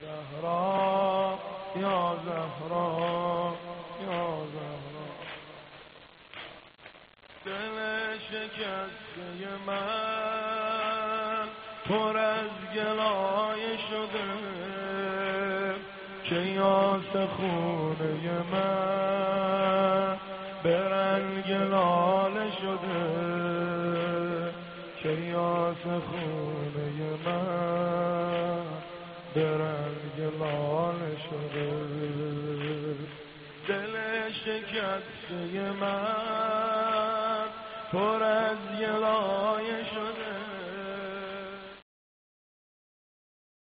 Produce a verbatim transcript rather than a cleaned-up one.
زهرا یا زهرا یا زهرا، دل شکسته من پر از گلایه شده که یاس خونه من به رنگ لاله شده، که یاس خونه من به رنگ لاله شده. دل شکسته من پر از گلایه شده